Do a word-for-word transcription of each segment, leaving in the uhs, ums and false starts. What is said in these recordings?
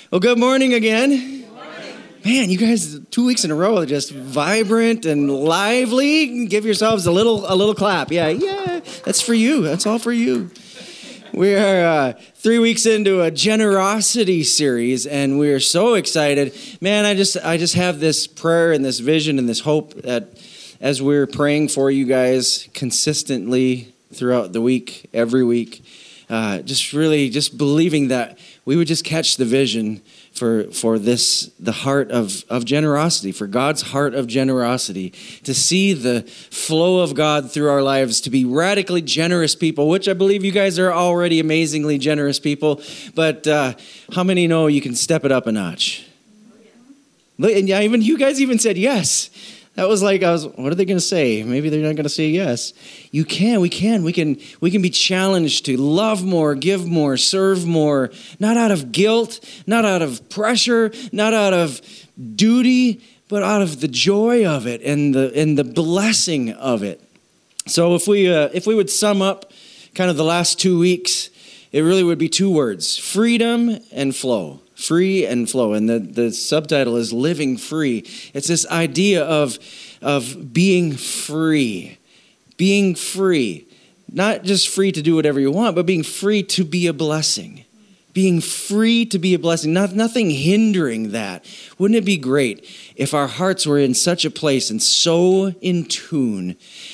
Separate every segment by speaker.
Speaker 1: Well, good morning again. Good morning. Man, you guys, two weeks in a row are just vibrant and lively. Give yourselves a little a little clap. Yeah, yeah, that's for you. That's all for you. We are uh, three weeks into a generosity series, and we are so excited. Man, I just I just have this prayer and this vision and this hope that as we're praying for you guys consistently throughout the week, every week, uh, just really just believing that we would just catch the vision for for this, the heart of, of generosity, for God's heart of generosity, to see the flow of God through our lives, to be radically generous people, which I believe you guys are already amazingly generous people. But uh, how many know you can step it up a notch? And yeah, even you guys even said yes. That was like, I was, what are they going to say? Maybe they're not going to say yes. You can, we can, we can, we can be challenged to love more, give more, serve more, not out of guilt, not out of pressure, not out of duty, but out of the joy of it and the and the blessing of it. So if we uh, if we would sum up kind of the last two weeks, it really would be two words: freedom and flow. Free and flow. And the, the subtitle is Living Free. It's this idea of, of being free. Being free. Not just free to do whatever you want, but being free to be a blessing. Being free to be a blessing. Not, nothing hindering that. Wouldn't it be great if our hearts were in such a place and so in tune?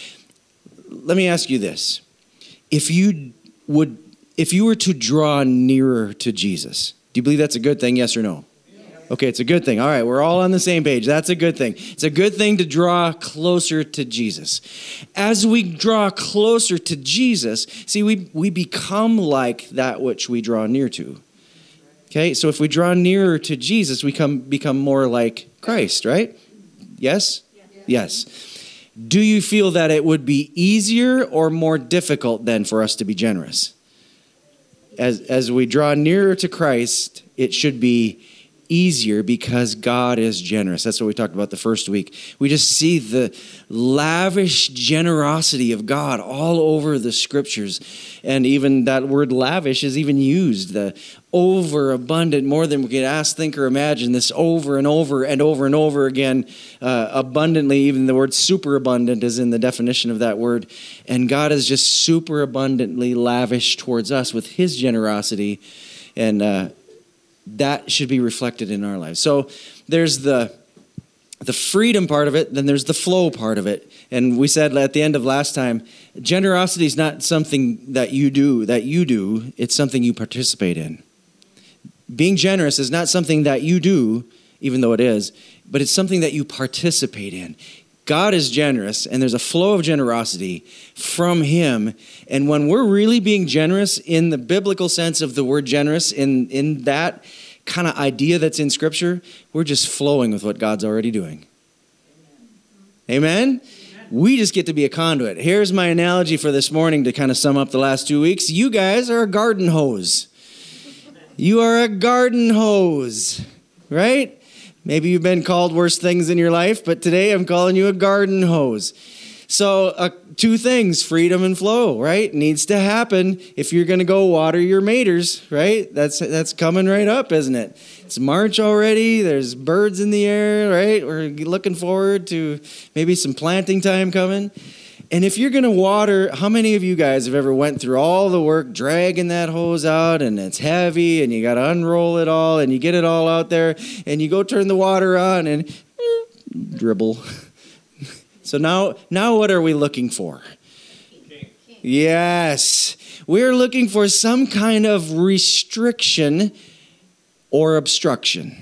Speaker 1: Let me ask you this. If you would, if you were to draw nearer to Jesus, do you believe that's a good thing, yes or no? Yes. Okay, it's a good thing. All right, we're all on the same page. That's a good thing. It's a good thing to draw closer to Jesus. As we draw closer to Jesus, see, we, we become like that which we draw near to. Okay, so if we draw nearer to Jesus, we come, become more like Christ, right? Yes? Yes. Yes. Do you feel that it would be easier or more difficult then for us to be generous? As as we draw nearer to Christ, it should be easier because God is generous. That's what we talked about the first week. We just see the lavish generosity of God all over the scriptures. And even that word lavish is even used, the overabundant, more than we could ask, think, or imagine, this over and over and over and over again, uh, abundantly. Even the word superabundant is in the definition of that word. And God is just super abundantly lavish towards us with his generosity. And uh that should be reflected in our lives. So there's the the freedom part of it, then there's the flow part of it. And we said at the end of last time, generosity is not something that you do, that you do, it's something you participate in. Being generous is not something that you do, even though it is, but it's something that you participate in. God is generous, and there's a flow of generosity from him. And when we're really being generous in the biblical sense of the word generous, in, in that kind of idea that's in Scripture, we're just flowing with what God's already doing. Amen? Amen? We just get to be a conduit. Here's my analogy for this morning to kind of sum up the last two weeks. You guys are a garden hose. You are a garden hose, right? Maybe you've been called worse things in your life, but today I'm calling you a garden hose. So uh, two things, freedom and flow, right? Needs to happen if you're going to go water your maters, right? That's that's coming right up, isn't it? It's March already. There's birds in the air, right? We're looking forward to maybe some planting time coming. And if you're going to water, how many of you guys have ever went through all the work dragging that hose out, and it's heavy and you got to unroll it all and you get it all out there and you go turn the water on and eh, dribble. So now, now what are we looking for? Okay. Yes. We're looking for some kind of restriction or obstruction.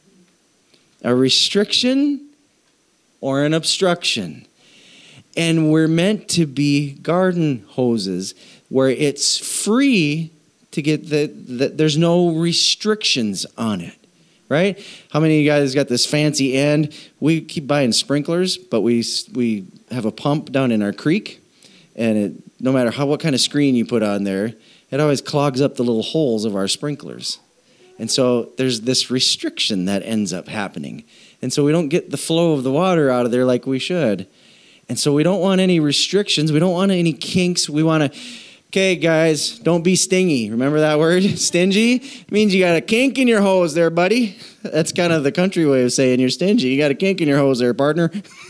Speaker 1: A restriction or an obstruction. And we're meant to be garden hoses where it's free to get the, the, there's no restrictions on it, right? How many of you guys got this fancy end? We keep buying sprinklers, but we we have a pump down in our creek, and it, no matter how what kind of screen you put on there, it always clogs up the little holes of our sprinklers. And so there's this restriction that ends up happening. And so we don't get the flow of the water out of there like we should. And so we don't want any restrictions. We don't want any kinks. We want to Okay, guys, don't be stingy. Remember that word? Stingy? It means you got a kink in your hose there, buddy. That's kind of the country way of saying you're stingy. You got a kink in your hose there, partner.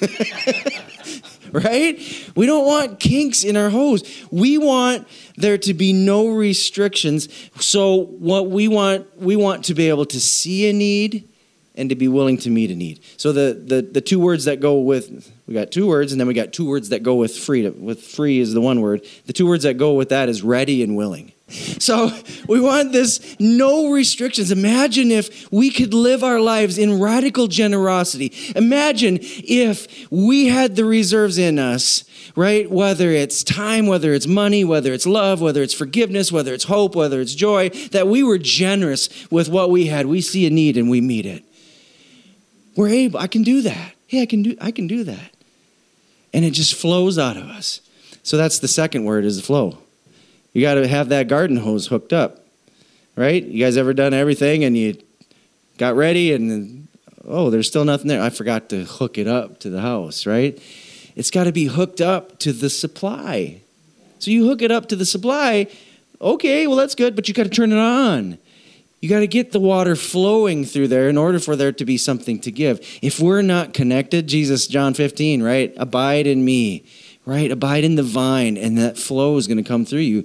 Speaker 1: Right? We don't want kinks in our hose. We want there to be no restrictions. So what we want, we want to be able to see a need and to be willing to meet a need. So the, the, the two words that go with, we got two words, and then we got two words that go with free. With free is the one word. The two words that go with that is ready and willing. So we want this no restrictions. Imagine if we could live our lives in radical generosity. Imagine if we had the reserves in us, right? Whether it's time, whether it's money, whether it's love, whether it's forgiveness, whether it's hope, whether it's joy, that we were generous with what we had. We see a need and we meet it. We're able, I can do that. Hey, I can do, I can do that. And it just flows out of us. So that's the second word, is the flow. You got to have that garden hose hooked up, right? You guys ever done everything and you got ready and, oh, there's still nothing there. I forgot to hook it up to the house, right? It's got to be hooked up to the supply. So you hook it up to the supply, okay, well, that's good, but you got to turn it on. You got to get the water flowing through there in order for there to be something to give. If we're not connected, Jesus, John fifteen, right? Abide in me, right? Abide in the vine, and that flow is going to come through you.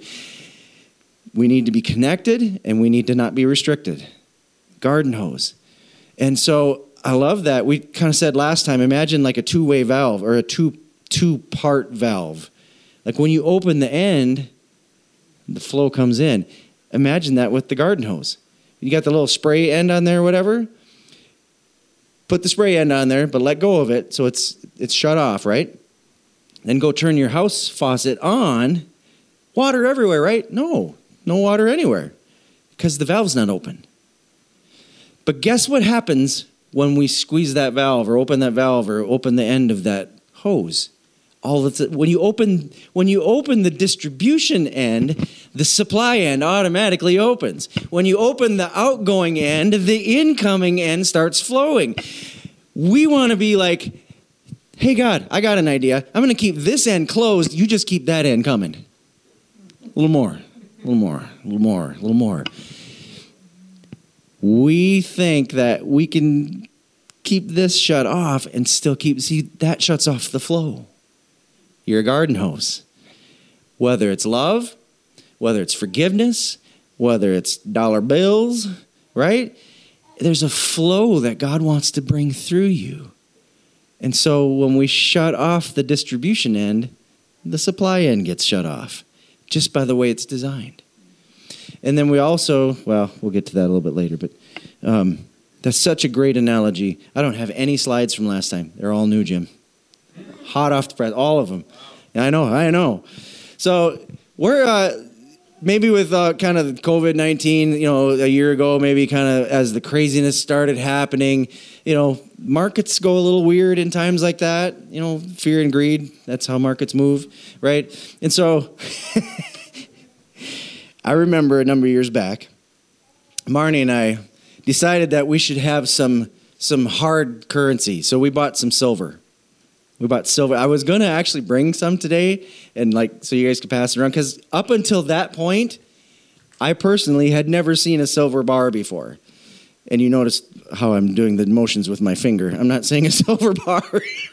Speaker 1: We need to be connected, and we need to not be restricted. Garden hose. And so I love that. We kind of said last time, imagine like a two-way valve or a two, two-part valve. Like when you open the end, the flow comes in. Imagine that with the garden hose. You got the little spray end on there or whatever. Put the spray end on there, but let go of it so it's it's shut off, right? Then go turn your house faucet on. Water everywhere, right? No, no water anywhere because the valve's not open. But guess what happens when we squeeze that valve or open that valve or open the end of that hose? All of the, when you open when you open the distribution end, the supply end automatically opens. When you open the outgoing end, the incoming end starts flowing. We want to be like, hey God, I got an idea. I'm going to keep this end closed. You just keep that end coming. A little more, a little more, a little more, a little more. We think that we can keep this shut off and still keep, see, that shuts off the flow. Your garden hose. Whether it's love, whether it's forgiveness, whether it's dollar bills, right? There's a flow that God wants to bring through you. And so when we shut off the distribution end, the supply end gets shut off just by the way it's designed. And then we also, well, we'll get to that a little bit later, but um, that's such a great analogy. I don't have any slides from last time. They're all new, Jim. Hot off the press, all of them. I know, I know. So we're uh, maybe with uh, kind of covid nineteen, you know, a year ago, maybe kind of as the craziness started happening, you know, markets go a little weird in times like that. You know, fear and greed, that's how markets move, right? And so I remember a number of years back, Marnie and I decided that we should have some some hard currency. So we bought some silver. We bought silver. I was going to actually bring some today and like so you guys could pass it around because up until that point, I personally had never seen a silver bar before. And you notice how I'm doing the motions with my finger. I'm not saying a silver bar.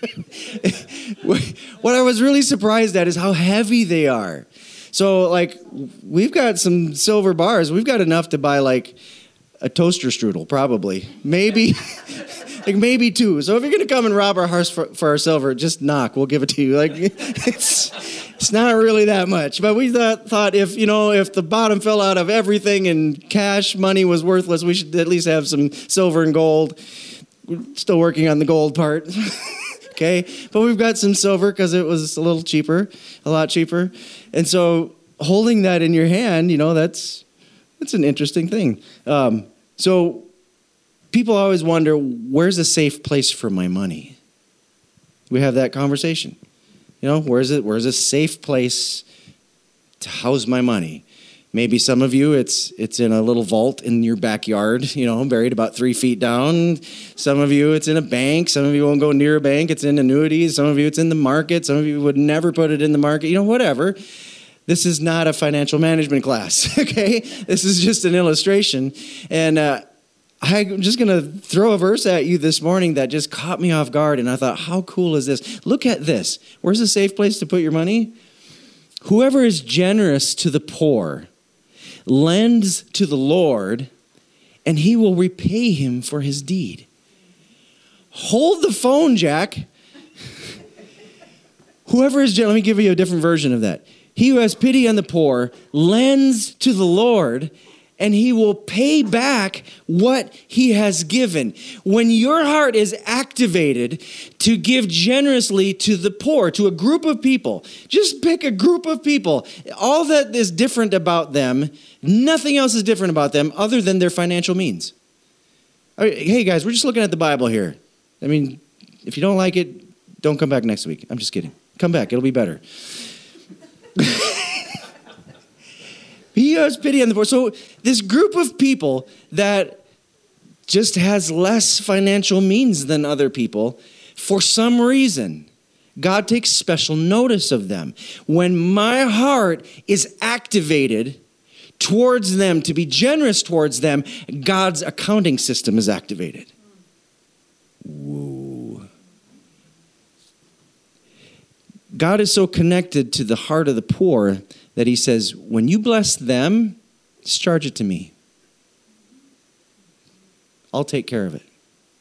Speaker 1: What I was really surprised at is how heavy they are. So like we've got some silver bars. We've got enough to buy like a toaster strudel, probably. Maybe. Like maybe two. So if you're going to come and rob our house for, for our silver, just knock. We'll give it to you. Like it's it's not really that much. But we thought, thought if, you know, if the bottom fell out of everything and cash money was worthless, we should at least have some silver and gold. We're still working on the gold part. Okay? But we've got some silver because it was a little cheaper, a lot cheaper. And so holding that in your hand, you know, that's that's an interesting thing. Um, so people always wonder, where's a safe place for my money? We have that conversation. You know, where's it? Where's a safe place to house my money? Maybe some of you, it's it's in a little vault in your backyard, you know, buried about three feet down. Some of you, it's in a bank. Some of you won't go near a bank. It's in annuities. Some of you, it's in the market. Some of you would never put it in the market. You know, whatever. This is not a financial management class, okay? This is just an illustration. And uh, I'm just going to throw a verse at you this morning that just caught me off guard. And I thought, how cool is this? Look at this. Where's a safe place to put your money? Whoever is generous to the poor lends to the Lord, and he will repay him for his deed. Hold the phone, Jack. Whoever is generous, let me give you a different version of that. He who has pity on the poor lends to the Lord, and he will pay back what he has given. When your heart is activated to give generously to the poor, to a group of people, just pick a group of people. All that is different about them, nothing else is different about them other than their financial means. Hey guys, we're just looking at the Bible here. I mean, if you don't like it, don't come back next week. I'm just kidding. Come back, it'll be better. He has pity on the poor. So this group of people that just has less financial means than other people, for some reason, God takes special notice of them. When my heart is activated towards them, to be generous towards them, God's accounting system is activated. Whoa. God is so connected to the heart of the poor that he says, when you bless them, just charge it to me. I'll take care of it.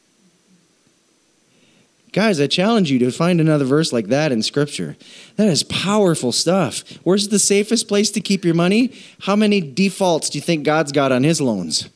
Speaker 1: Guys, I challenge you to find another verse like that in Scripture. That is powerful stuff. Where's the safest place to keep your money? How many defaults do you think God's got on his loans?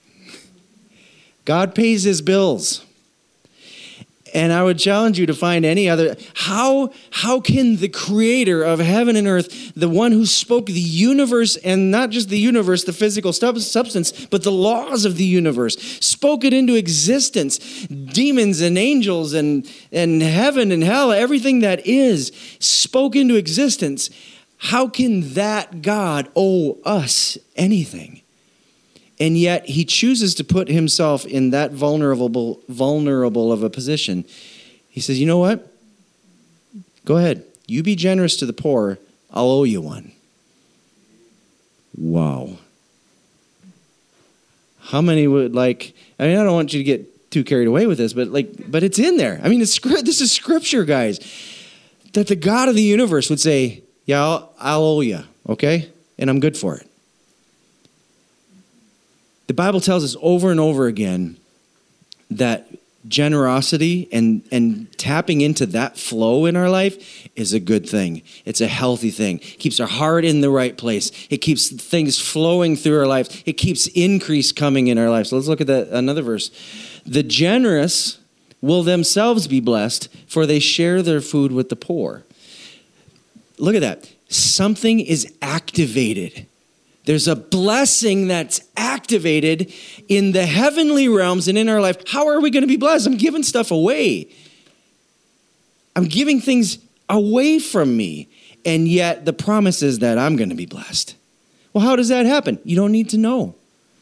Speaker 1: God pays his bills. And I would challenge you to find any other. How, how can the creator of heaven and earth, the one who spoke the universe, and not just the universe, the physical substance, but the laws of the universe, spoke it into existence, demons and angels and, and heaven and hell, everything that is, spoke into existence. How can that God owe us anything? And yet he chooses to put himself in that vulnerable, vulnerable of a position. He says, you know what? Go ahead. You be generous to the poor. I'll owe you one. Wow. How many would like, I mean, I don't want you to get too carried away with this, but like, but it's in there. I mean, it's this is Scripture, guys. That the God of the universe would say, yeah, I'll, I'll owe you, okay? And I'm good for it. The Bible tells us over and over again that generosity and, and tapping into that flow in our life is a good thing. It's a healthy thing. It keeps our heart in the right place. It keeps things flowing through our lives. It keeps increase coming in our lives. So let's look at that another verse. The generous will themselves be blessed, for they share their food with the poor. Look at that. Something is activated. There's a blessing that's activated in the heavenly realms and in our life. How are we going to be blessed? I'm giving stuff away. I'm giving things away from me. And yet the promise is that I'm going to be blessed. Well, how does that happen? You don't need to know.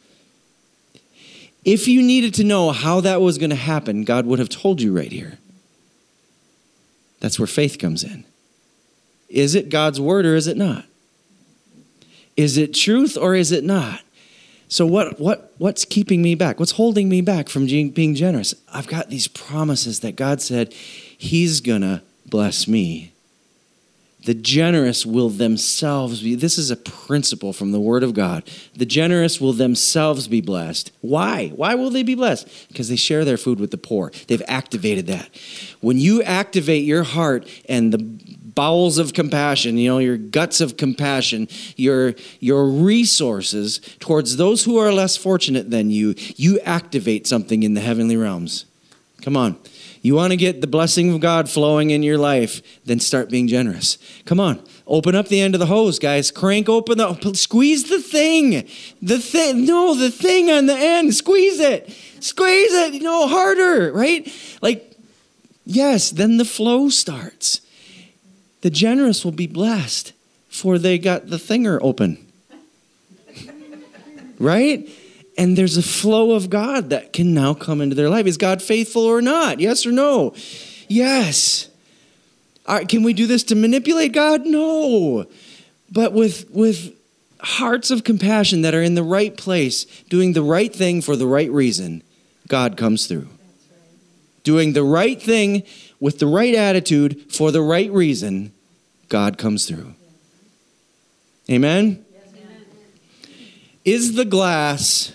Speaker 1: If you needed to know how that was going to happen, God would have told you right here. That's where faith comes in. Is it God's word or is it not? Is it truth or is it not? So what, what, what's keeping me back? What's holding me back from being generous? I've got these promises that God said he's going to bless me. The generous will themselves be, this is a principle from the Word of God. The generous will themselves be blessed. Why? Why will they be blessed? Because they share their food with the poor. They've activated that. When you activate your heart and the bowels of compassion, you know, your guts of compassion, your, your resources towards those who are less fortunate than you, you activate something in the heavenly realms. Come on. You want to get the blessing of God flowing in your life, then start being generous. Come on. Open up the end of the hose, guys. Crank open the, squeeze the thing. The thing, no, the thing on the end. Squeeze it. Squeeze it, no, harder, right? Like, yes, then the flow starts. The generous will be blessed, for they got the thinger open. Right? And there's a flow of God that can now come into their life. Is God faithful or not? Yes or no? Yes. All right, can we do this to manipulate God? No. But with, with hearts of compassion that are in the right place, doing the right thing for the right reason, God comes through. Doing the right thing with the right attitude for the right reason, God comes through. Amen? Yes, amen. Is the glass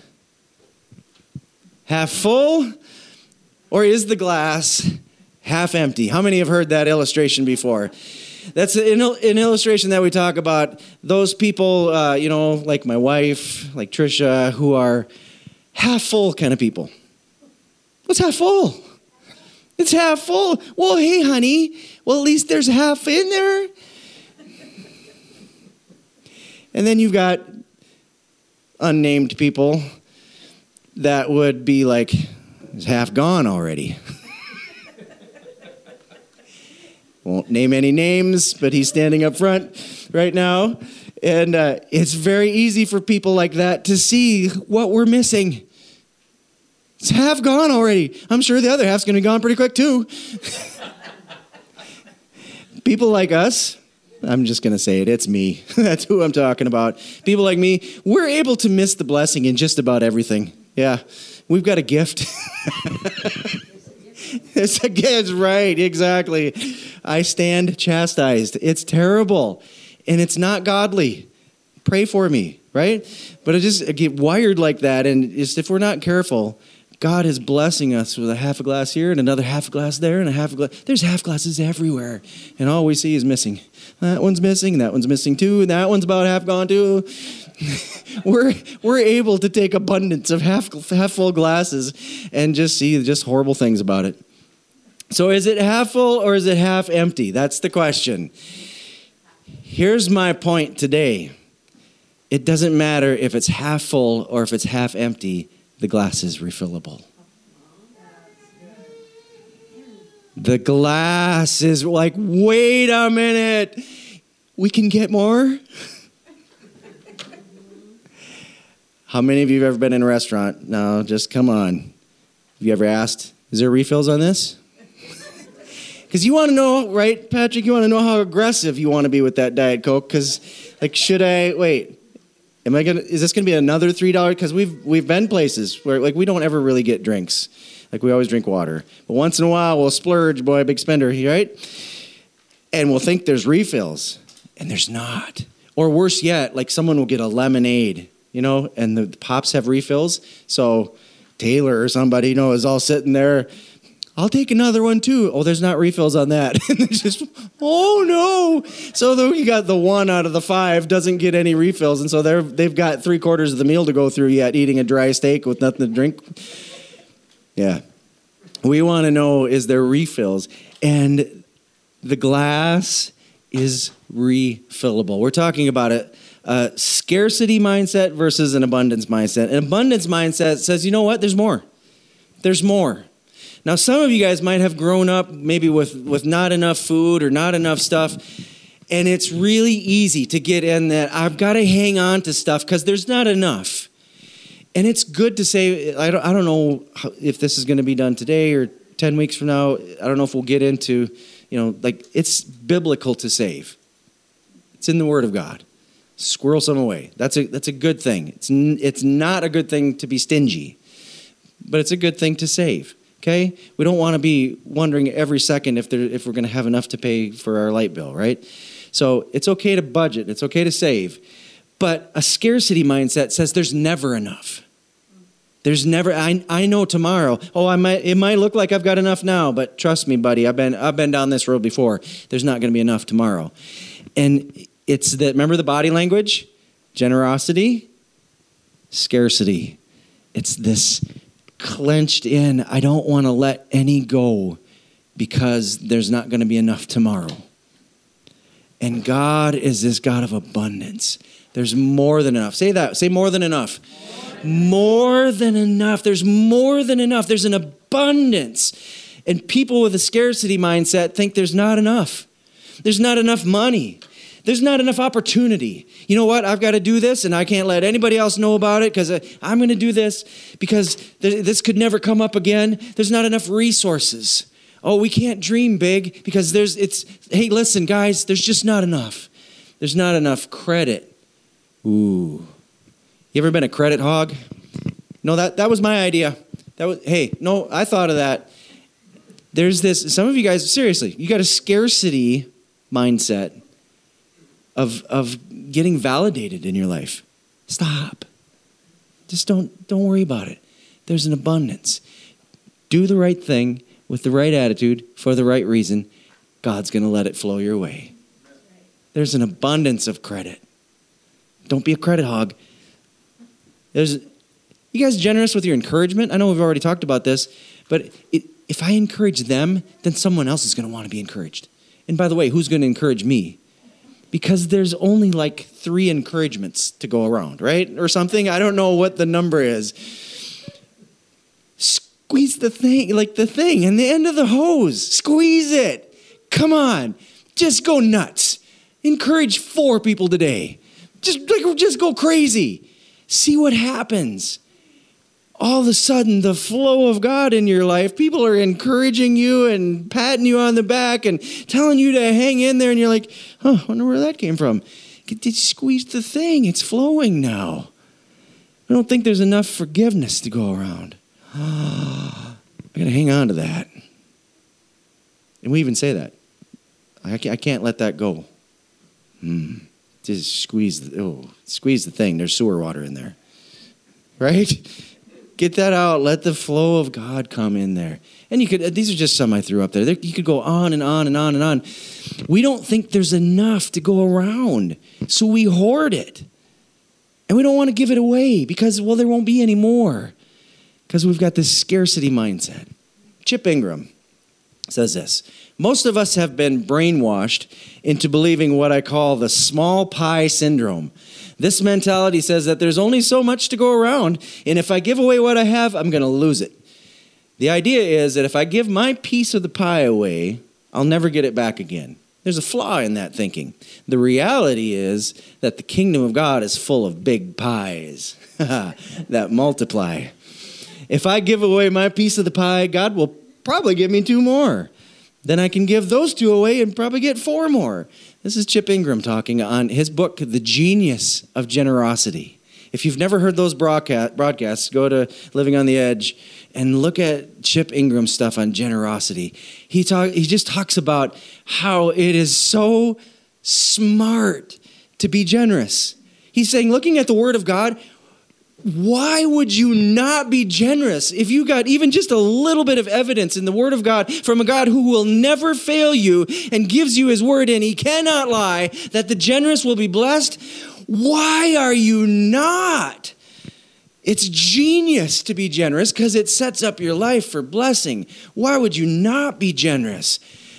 Speaker 1: half full or is the glass half empty? How many have heard that illustration before? That's an, an illustration that we talk about. Those people, uh, you know, like my wife, like Trisha, who are half full kind of people. What's half full? It's half full. Well, hey, honey. Well, at least there's half in there. And then you've got unnamed people that would be like, it's half gone already. Won't name any names, but he's standing up front right now. And uh, it's very easy for people like that to see what we're missing. It's half gone already. I'm sure the other half's going to be gone pretty quick too. People like us, I'm just going to say it, it's me. That's who I'm talking about. People like me, we're able to miss the blessing in just about everything. Yeah, we've got a gift. It's a gift, right, exactly. I stand chastised. It's terrible, and it's not godly. Pray for me, right? But I just I get wired like that, and just, if we're not careful, God is blessing us with a half a glass here and another half a glass there and a half a glass. There's half glasses everywhere, and all we see is missing. That one's missing, and that one's missing too, and that one's about half gone too. we're we're able to take abundance of half half full glasses and just see just horrible things about it. So is it half full or is it half empty? That's the question. Here's my point today. It doesn't matter if it's half full or if it's half empty. The glass is refillable. The glass is like, wait a minute. We can get more? How many of you have ever been in a restaurant? No, just come on. Have you ever asked, is there refills on this? Because you want to know, right, Patrick? You want to know how aggressive you want to be with that Diet Coke. Because, like, should I, wait, am I going to, is this going to be another three dollars? Because we've, we've been places where, like, we don't ever really get drinks. Like, we always drink water. But once in a while, we'll splurge, boy, big spender, right? And we'll think there's refills. And there's not. Or worse yet, like, someone will get a lemonade, you know, and the, the pops have refills. So Taylor or somebody, you know, is all sitting there. I'll take another one too. Oh, there's not refills on that. And it's just, oh no. So though you got the one out of the five doesn't get any refills. And so they're, they've got three quarters of the meal to go through yet, eating a dry steak with nothing to drink. Yeah. We want to know, is there refills? And the glass is refillable. We're talking about a, a scarcity mindset versus an abundance mindset. An abundance mindset says, you know what? There's more. There's more. Now, some of you guys might have grown up maybe with, with not enough food or not enough stuff, and it's really easy to get in that I've got to hang on to stuff because there's not enough. And it's good to say, I don't, I don't know how, if this is going to be done today or ten weeks from now. I don't know if we'll get into, you know, like it's biblical to save. It's in the Word of God. Squirrel some away. That's a, that's a good thing. It's, it's not a good thing to be stingy, but it's a good thing to save. Okay, we don't want to be wondering every second if there, if we're going to have enough to pay for our light bill, right? So it's okay to budget. It's okay to save. But a scarcity mindset says there's never enough. There's never, I, I know tomorrow, oh, I might, it might look like I've got enough now, but trust me, buddy, I've been, I've been down this road before. There's not going to be enough tomorrow. And it's that, remember the body language? Generosity, scarcity. It's this clenched in, I don't want to let any go because there's not going to be enough tomorrow. And God is this God of abundance. There's more than enough. Say that. Say more than enough. More than enough. There's more than enough. There's an abundance. And people with a scarcity mindset think there's not enough. There's not enough money. There's not enough opportunity. You know what? I've got to do this, and I can't let anybody else know about it because I'm going to do this because this could never come up again. There's not enough resources. Oh, we can't dream big because there's, it's, hey, listen, guys, there's just not enough. There's not enough credit. Ooh. You ever been a credit hog? No, that, that was my idea. That was, hey, no, I thought of that. There's this, some of you guys, seriously, you got a scarcity mindset of, of getting validated in your life. Stop. Just don't, don't worry about it. There's an abundance. Do the right thing with the right attitude for the right reason. God's going to let it flow your way. There's an abundance of credit. Don't be a credit hog. There's, you guys generous with your encouragement? I know we've already talked about this, but it, if I encourage them, then someone else is going to want to be encouraged. And by the way, who's going to encourage me? Because there's only like three encouragements to go around, right? Or something. I don't know what the number is. Squeeze the thing, like the thing, and the end of the hose. Squeeze it. Come on. Just go nuts. Encourage four people today. Just, like, just go crazy. See what happens. All of a sudden, the flow of God in your life, people are encouraging you and patting you on the back and telling you to hang in there. And you're like, huh, I wonder where that came from. Did you squeeze the thing? It's flowing now. I don't think there's enough forgiveness to go around. I got to hang on to that. And we even say that. I can't, I can't let that go. Hmm. Just squeeze the, oh, squeeze the thing. There's sewer water in there. Right? Get that out. Let the flow of God come in there. And you could, these are just some I threw up there. You could go on and on and on and on. We don't think there's enough to go around. So we hoard it. And we don't want to give it away because, well, there won't be any more. Because we've got this scarcity mindset. Chip Ingram says this: most of us have been brainwashed into believing what I call the small pie syndrome. This mentality says that there's only so much to go around, and if I give away what I have, I'm going to lose it. The idea is that if I give my piece of the pie away, I'll never get it back again. There's a flaw in that thinking. The reality is that the kingdom of God is full of big pies that multiply. If I give away my piece of the pie, God will probably give me two more. Then I can give those two away and probably get four more. This is Chip Ingram talking on his book, The Genius of Generosity. If you've never heard those broadcast, broadcasts, go to Living on the Edge and look at Chip Ingram's stuff on generosity. He talk, he just talks about how it is so smart to be generous. He's saying, looking at the Word of God, why would you not be generous if you got even just a little bit of evidence in the Word of God from a God who will never fail you and gives you His Word and He cannot lie, that the generous will be blessed? Why are you not? It's genius to be generous because it sets up your life for blessing. Why would you not be generous?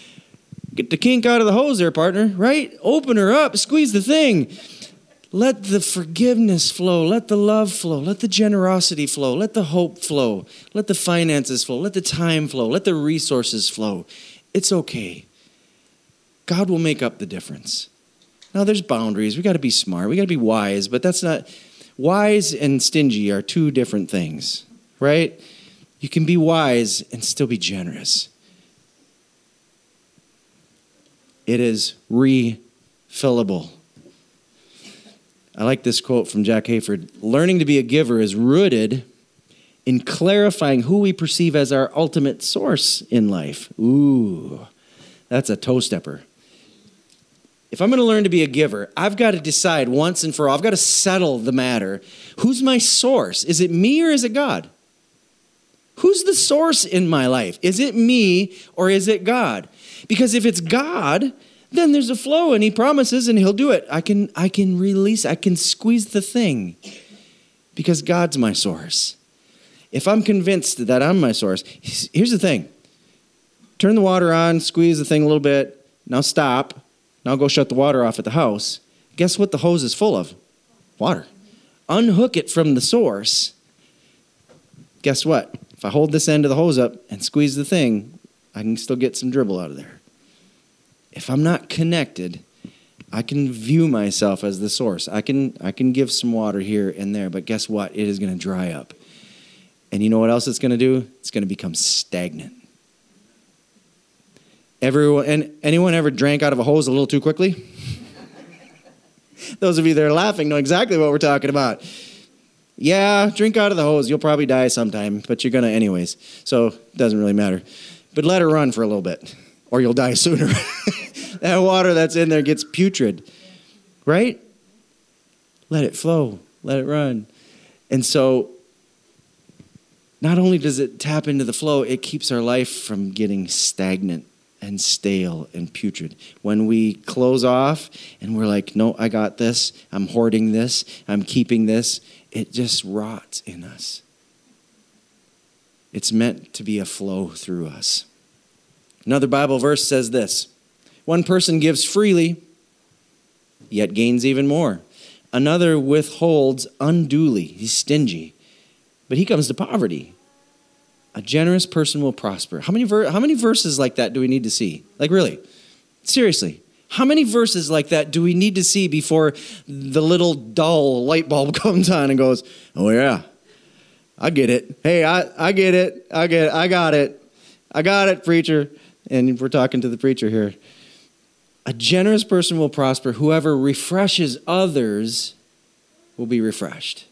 Speaker 1: Get the kink out of the hose there, partner, right? Open her up, squeeze the thing. Let the forgiveness flow. Let the love flow. Let the generosity flow. Let the hope flow. Let the finances flow. Let the time flow. Let the resources flow. It's okay. God will make up the difference. Now, there's boundaries. We got to be smart. We got to be wise, but that's not... Wise and stingy are two different things, right? You can be wise and still be generous. It is refillable. I like this quote from Jack Hayford. Learning to be a giver is rooted in clarifying who we perceive as our ultimate source in life. Ooh, that's a toe stepper. If I'm going to learn to be a giver, I've got to decide once and for all. I've got to settle the matter. Who's my source? Is it me or is it God? Who's the source in my life? Is it me or is it God? Because if it's God, then there's a flow and He promises and He'll do it. I can, I can release, I can squeeze the thing because God's my source. If I'm convinced that I'm my source, here's the thing. Turn the water on, squeeze the thing a little bit. Now stop. Now go shut the water off at the house. Guess what the hose is full of? Water. Unhook it from the source. Guess what? If I hold this end of the hose up and squeeze the thing, I can still get some dribble out of there. If I'm not connected, I can view myself as the source. I can I can give some water here and there, but guess what? It is going to dry up. And you know what else it's going to do? It's going to become stagnant. Everyone, and anyone ever drank out of a hose a little too quickly? Those of you that are laughing know exactly what we're talking about. Yeah, drink out of the hose. You'll probably die sometime, but you're going to anyways. So it doesn't really matter. But let her run for a little bit, or you'll die sooner. That water that's in there gets putrid, right? Let it flow. Let it run. And so not only does it tap into the flow, it keeps our life from getting stagnant and stale and putrid. When we close off and we're like, no, I got this. I'm hoarding this. I'm keeping this. It just rots in us. It's meant to be a flow through us. Another Bible verse says this: one person gives freely, yet gains even more. Another withholds unduly. He's stingy, but he comes to poverty. A generous person will prosper. How many ver- how many verses like that do we need to see? Like really? Seriously. How many verses like that do we need to see before the little dull light bulb comes on and goes, oh yeah, I get it. Hey, I, I get it. I get it. I got it. I got it, preacher. And we're talking to the preacher here. A generous person will prosper. Whoever refreshes others will be refreshed.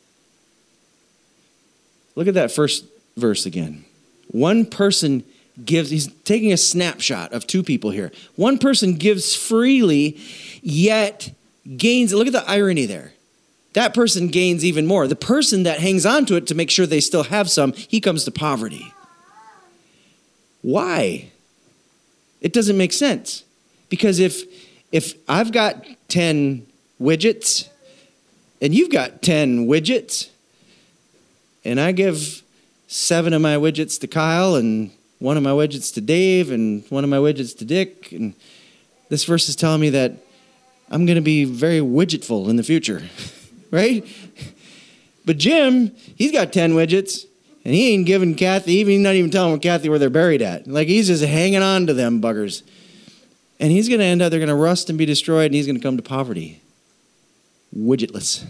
Speaker 1: Look at that first verse again. One person gives, he's taking a snapshot of two people here. One person gives freely, yet gains, look at the irony there. That person gains even more. The person that hangs on to it to make sure they still have some, he comes to poverty. Why? It doesn't make sense. Because if if I've got ten widgets and you've got ten widgets, and I give seven of my widgets to Kyle and one of my widgets to Dave and one of my widgets to Dick, and this verse is telling me that I'm going to be very widgetful in the future, right? But Jim, he's got ten widgets, and he ain't giving Kathy, even not even telling Kathy where they're buried at. Like, he's just hanging on to them buggers. And he's going to end up, they're going to rust and be destroyed, and he's going to come to poverty. Widgetless.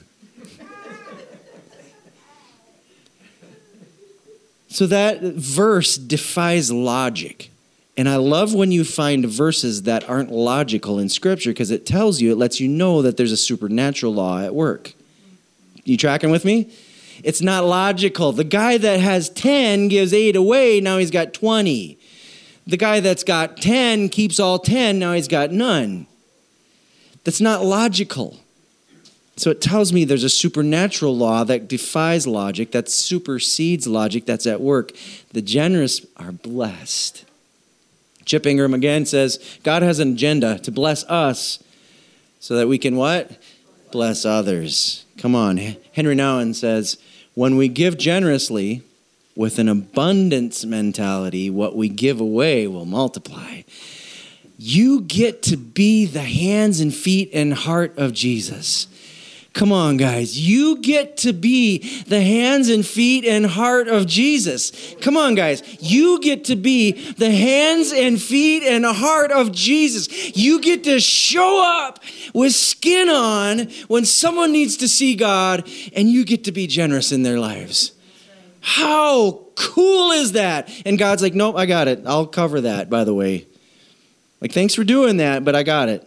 Speaker 1: So that verse defies logic. And I love when you find verses that aren't logical in Scripture, because it tells you, it lets you know that there's a supernatural law at work. You tracking with me? It's not logical. The guy that has ten gives eight away, now he's got twenty. The guy that's got ten keeps all ten, now he's got none. That's not logical. So it tells me there's a supernatural law that defies logic, that supersedes logic, that's at work. The generous are blessed. Chip Ingram again says, God has an agenda to bless us so that we can what? Bless others. Come on. Henry Nouwen says, when we give generously with an abundance mentality, what we give away will multiply. You get to be the hands and feet and heart of Jesus. Come on, guys. You get to be the hands and feet and heart of Jesus. Come on, guys. You get to be the hands and feet and heart of Jesus. You get to show up with skin on when someone needs to see God, and you get to be generous in their lives. How cool is that? And God's like, nope, I got it. I'll cover that, by the way. Like, thanks for doing that, but I got it.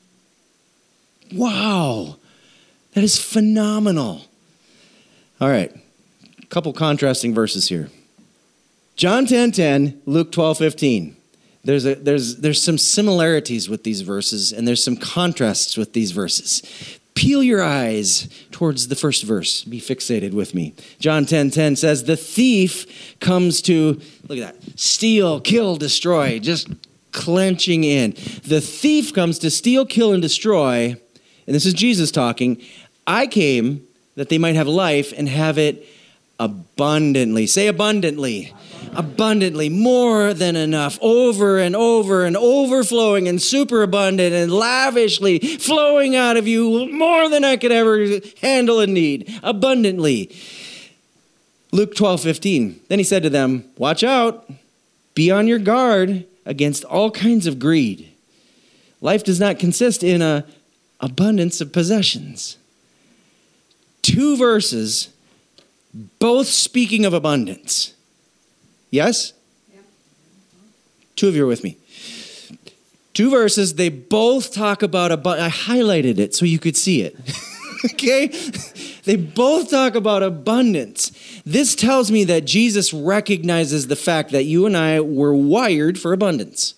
Speaker 1: Wow. That is phenomenal. All right. A couple contrasting verses here. John ten ten, Luke twelve fifteen. There's a, there's there's some similarities with these verses, and there's some contrasts with these verses. Peel your eyes towards the first verse. Be fixated with me. John ten ten says, the thief comes to, look at that, steal, kill, destroy, just clenching in. The thief comes to steal, kill, and destroy. And this is Jesus talking. I came that they might have life and have it abundantly. Say abundantly. Abundantly, more than enough, over and over and overflowing and superabundant and lavishly flowing out of you more than I could ever handle and need. Abundantly. Luke twelve fifteen. Then he said to them, watch out, be on your guard against all kinds of greed. Life does not consist in a abundance of possessions. Two verses, both speaking of abundance. Yes? Yeah. Two of you are with me. Two verses, they both talk about abundance. I highlighted it so you could see it. Okay? They both talk about abundance. This tells me that Jesus recognizes the fact that you and I were wired for abundance.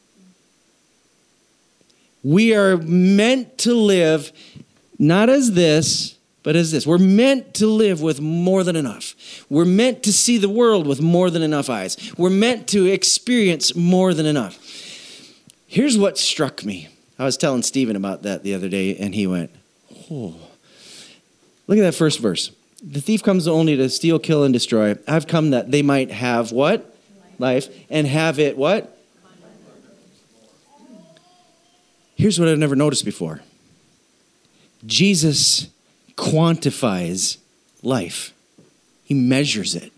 Speaker 1: We are meant to live not as this, but as this. We're meant to live with more than enough. We're meant to see the world with more than enough eyes. We're meant to experience more than enough. Here's what struck me. I was telling Stephen about that the other day, and he went, oh. Look at that first verse. The thief comes only to steal, kill, and destroy. I've come that they might have what? Life. Life. And have it what? Here's what I've never noticed before. Jesus quantifies life. He measures it.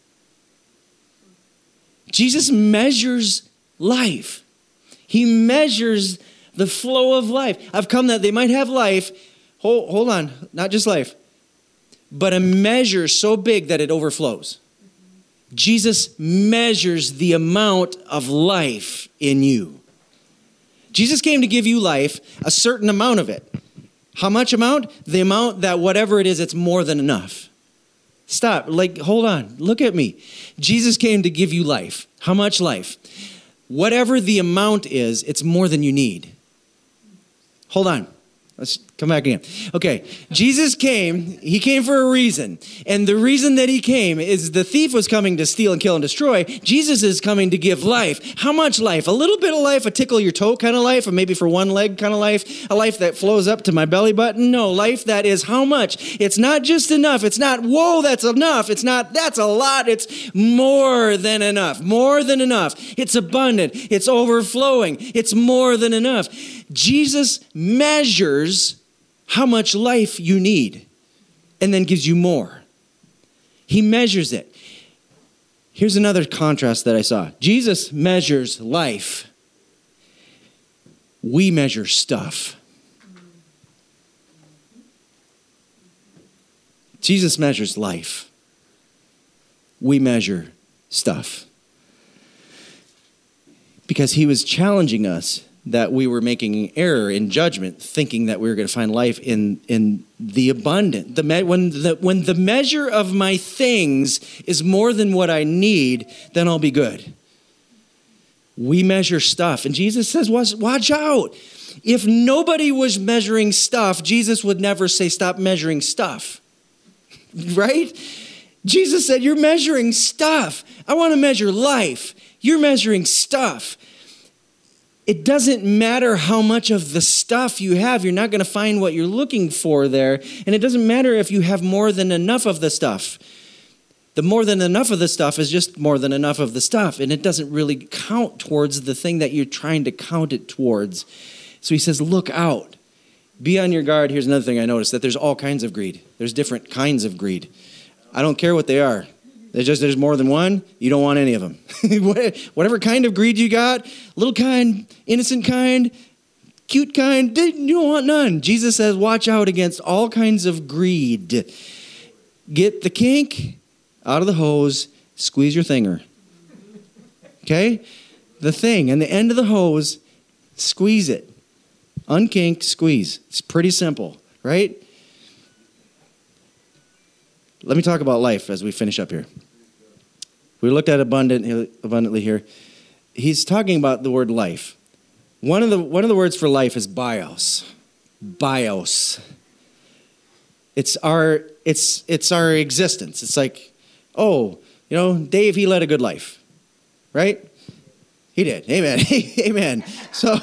Speaker 1: Jesus measures life. He measures the flow of life. I've come that they might have life. Hold, hold on, not just life, but a measure so big that it overflows. Jesus measures the amount of life in you. Jesus came to give you life, a certain amount of it. How much amount? The amount that whatever it is, it's more than enough. Stop, like, hold on, look at me. Jesus came to give you life. How much life? Whatever the amount is, it's more than you need. Hold on. Let's come back again. Okay, Jesus came, he came for a reason. And the reason that he came is the thief was coming to steal and kill and destroy. Jesus is coming to give life. How much life? A little bit of life, a tickle your toe kind of life, or maybe for one leg kind of life, a life that flows up to my belly button? No, life that is how much? It's not just enough. It's not, whoa, that's enough. It's not, that's a lot. It's more than enough. More than enough. It's abundant. It's overflowing. It's more than enough. Jesus measures how much life you need and then gives you more. He measures it. Here's another contrast that I saw. Jesus measures life. We measure stuff. Jesus measures life. We measure stuff. Because he was challenging us that we were making an error in judgment, thinking that we were going to find life in, in the abundant. The me- when, the, when the measure of my things is more than what I need, then I'll be good. We measure stuff. And Jesus says, watch out. If nobody was measuring stuff, Jesus would never say, stop measuring stuff. Right? Jesus said, you're measuring stuff. I want to measure life. You're measuring stuff. It doesn't matter how much of the stuff you have. You're not going to find what you're looking for there. And it doesn't matter if you have more than enough of the stuff. The more than enough of the stuff is just more than enough of the stuff. And it doesn't really count towards the thing that you're trying to count it towards. So he says, look out. Be on your guard. Here's another thing I noticed, that there's all kinds of greed. There's different kinds of greed. I don't care what they are. There's just, there's more than one. You don't want any of them. Whatever kind of greed you got, little kind, innocent kind, cute kind, you don't want none. Jesus says, watch out against all kinds of greed. Get the kink out of the hose, squeeze your thinger. Okay? The thing, and the end of the hose, squeeze it. Unkink, squeeze. It's pretty simple, right? Let me talk about life as we finish up here. We looked at abundant, abundantly here. He's talking about the word life. One of the one of the words for life is bios. Bios. It's our it's it's our existence. It's like, oh, you know, Dave, he led a good life, right? He did. Amen. Amen. So,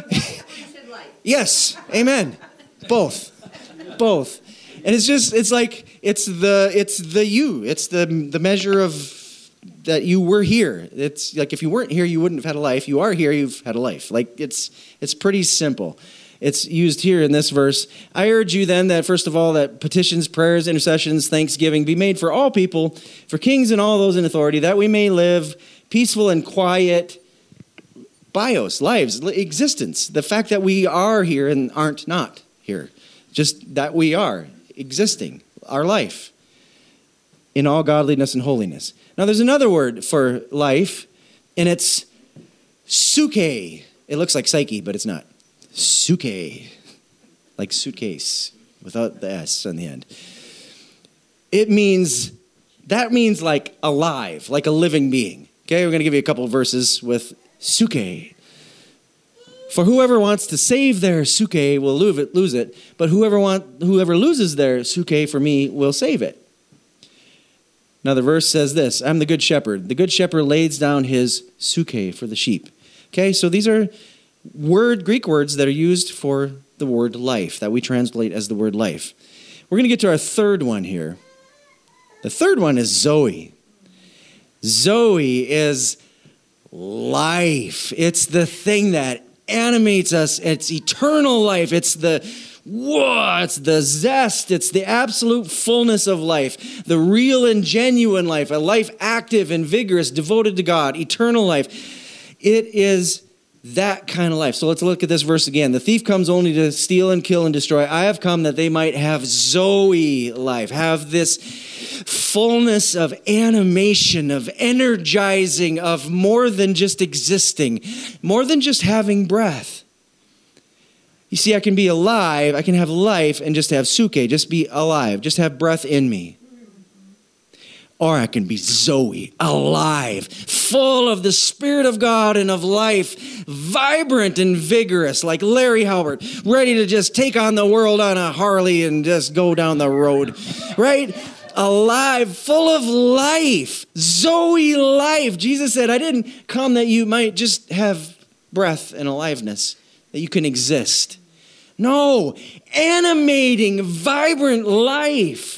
Speaker 1: yes, amen. Both, both. And it's just, it's like, it's the, it's the you. It's the the measure of that you were here. It's like if you weren't here, you wouldn't have had a life. You are here, you've had a life. Like it's it's pretty simple. It's used here in this verse. I urge you then that first of all, that petitions, prayers, intercessions, thanksgiving be made for all people, for kings and all those in authority, that we may live peaceful and quiet bios, lives, existence. The fact that we are here and aren't not here. Just that we are existing, our life, in all godliness and holiness. Now, there's another word for life, and it's suke. It looks like psyche, but it's not. Suke, like suitcase, without the S on the end. It means, that means like alive, like a living being. Okay, we're going to give you a couple of verses with suke. For whoever wants to save their suke will lose it, lose it, but whoever want, whoever loses their suke for me will save it. Another verse says this, I'm the good shepherd. The good shepherd lays down his suke for the sheep. Okay, so these are word Greek words that are used for the word life, that we translate as the word life. We're going to get to our third one here. The third one is Zoe. Zoe is life. It's the thing that animates us. It's eternal life. It's the whoa, it's the zest. It's the absolute fullness of life. The real and genuine life. A life active and vigorous, devoted to God. Eternal life. It is that kind of life. So let's look at this verse again. The thief comes only to steal and kill and destroy. I have come that they might have Zoe life. Have this fullness of animation, of energizing, of more than just existing, more than just having breath. You see, I can be alive, I can have life and just have suke, just be alive, just have breath in me. Or I can be Zoe, alive, full of the Spirit of God and of life, vibrant and vigorous, like Larry Halbert, ready to just take on the world on a Harley and just go down the road, right? Alive, full of life, Zoe life. Jesus said, I didn't come that you might just have breath and aliveness, that you can exist. No, animating, vibrant life.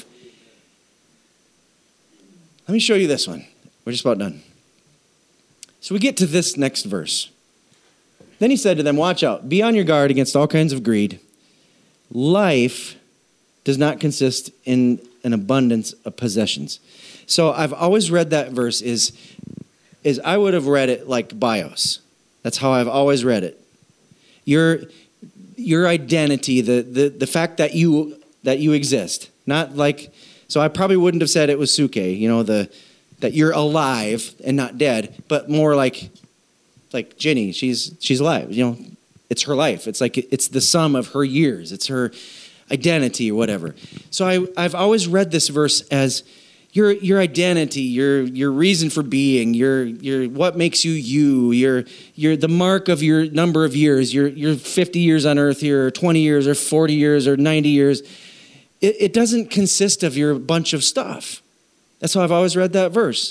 Speaker 1: Let me show you this one. We're just about done. So we get to this next verse. Then he said to them, watch out, be on your guard against all kinds of greed. Life does not consist in an abundance of possessions. So I've always read that verse is, is I would have read it like bios. That's how I've always read it. Your, your identity, the, the, the fact that you, that you exist, not like... So I probably wouldn't have said it was suke, you know, the that you're alive and not dead, but more like like Jenny, she's she's alive, you know, it's her life. It's like it's the sum of her years. It's her identity or whatever. So I I've always read this verse as your your identity, your your reason for being, your your what makes you you, your your the mark of your number of years, your your fifty years on earth here, or twenty years or forty years or ninety years. It, it doesn't consist of your bunch of stuff. That's how I've always read that verse.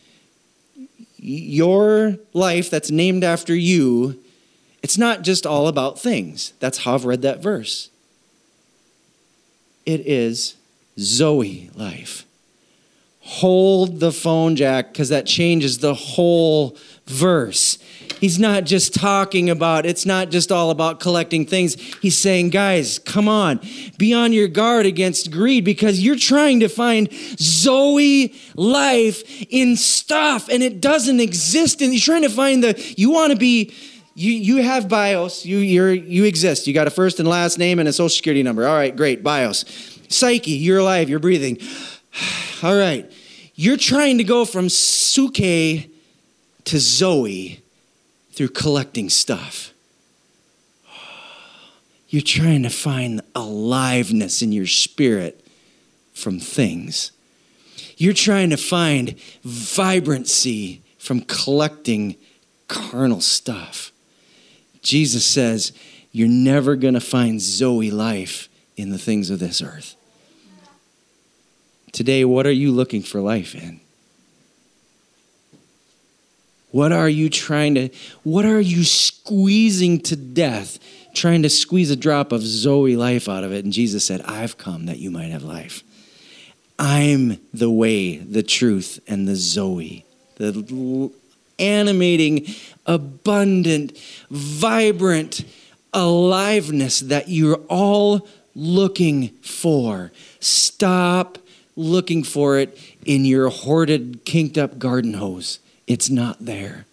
Speaker 1: Your life that's named after you, it's not just all about things. That's how I've read that verse. It is Zoe life. Hold the phone, Jack, because that changes the whole verse. He's not just talking about, it's not just all about collecting things. He's saying, guys, come on, be on your guard against greed because you're trying to find Zoe life in stuff and it doesn't exist. And you're trying to find the, you want to be, you you have bios, you you're, you exist. You got a first and last name and a social security number. All right, great, bios. Psyche, you're alive, you're breathing. All right, you're trying to go from suke to Zoe through collecting stuff. You're trying to find aliveness in your spirit from things. You're trying to find vibrancy from collecting carnal stuff. Jesus says, you're never going to find Zoe life in the things of this earth. Today, what are you looking for life in? What are you trying to, what are you squeezing to death, trying to squeeze a drop of Zoe life out of it? And Jesus said, I've come that you might have life. I'm the way, the truth, and the Zoe. The animating, abundant, vibrant aliveness that you're all looking for. Stop looking for it in your hoarded, kinked up garden hose. It's not there.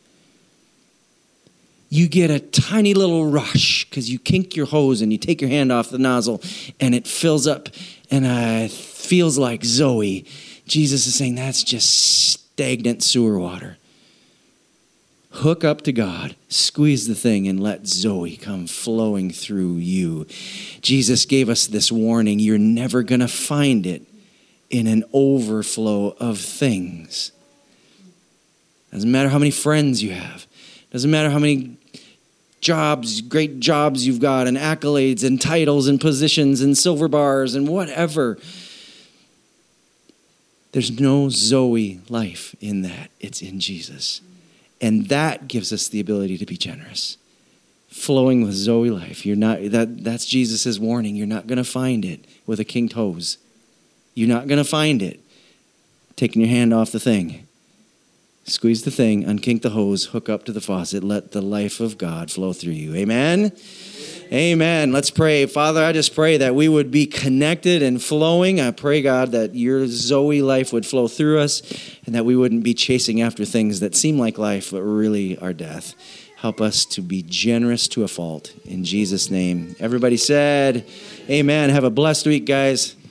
Speaker 1: You get a tiny little rush because you kink your hose and you take your hand off the nozzle and it fills up and uh, feels like Zoe. Jesus is saying that's just stagnant sewer water. Hook up to God, squeeze the thing, and let Zoe come flowing through you. Jesus gave us this warning. You're never going to find it in an overflow of things. Doesn't matter how many friends you have. Doesn't matter how many jobs, great jobs you've got, and accolades, and titles, and positions, and silver bars, and whatever. There's no Zoe life in that. It's in Jesus. And that gives us the ability to be generous. Flowing with Zoe life. You're not that that's Jesus' warning. You're not going to find it with a kinked hose. You're not going to find it taking your hand off the thing. Squeeze the thing, unkink the hose, hook up to the faucet, let the life of God flow through you. Amen? Amen. Let's pray. Father, I just pray that we would be connected and flowing. I pray, God, that your Zoe life would flow through us and that we wouldn't be chasing after things that seem like life but really are death. Help us to be generous to a fault. In Jesus' name. Everybody said, amen. Have a blessed week, guys.